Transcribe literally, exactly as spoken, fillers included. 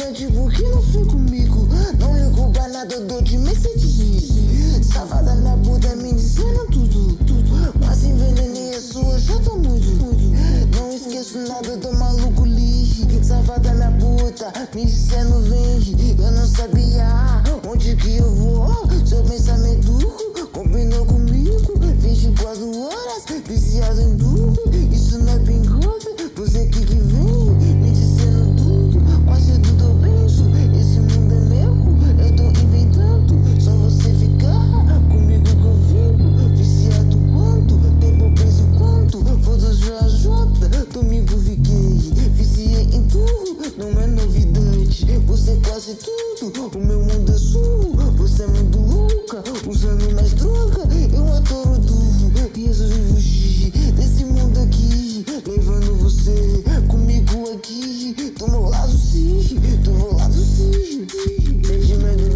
Tipo, por que não foi comigo? Não ligo pra nada, eu dou de Mercedes. Safada na puta me dizendo tudo, tudo. Quase envenenei a sua jota muito, muito. Não esqueço nada do maluco lixo. Safada na puta me dizendo vende. Eu não sabia onde que eu vou. Seu pensamento combinou comigo. vinte e quatro horas viciado em tudo. Isso não é pingote, você que que vem me dizendo tudo. Quase tudo eu penso, esse mundo é meu. Eu tô inventando, só você ficar comigo que eu fico. Viciado quanto, tempo eu penso quanto. Foda-se a jota, domingo fiquei. Viciei em tudo, não é novidade. Você é quase tudo, o meu mundo é sul. Você é muito louca, usando mais droga. Eu adoro tudo, e resolvi fugir desse mundo aqui, levando você comigo aqui. Do meu lado sim, do meu lado sim. Sentimento